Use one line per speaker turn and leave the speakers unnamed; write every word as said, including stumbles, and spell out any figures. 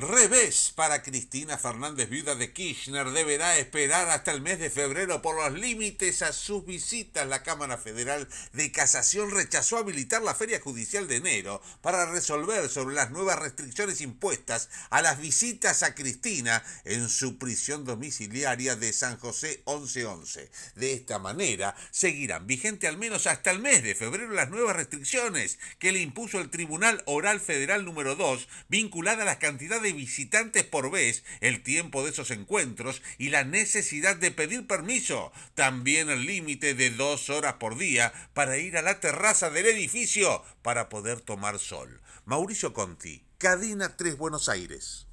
Revés para Cristina Fernández, viuda de Kirchner, deberá esperar hasta el mes de febrero por los límites a sus visitas. La Cámara Federal de Casación rechazó habilitar la feria judicial de enero para resolver sobre las nuevas restricciones impuestas a las visitas a Cristina en su prisión domiciliaria de San José once once. De esta manera, seguirán vigente al menos hasta el mes de febrero las nuevas restricciones que le impuso el Tribunal Oral Federal número dos, vinculada a las cantidades de visitantes por vez, el tiempo de esos encuentros y la necesidad de pedir permiso. También el límite de dos horas por día para ir a la terraza del edificio para poder tomar sol. Mauricio Conti, Cadena tres Buenos Aires.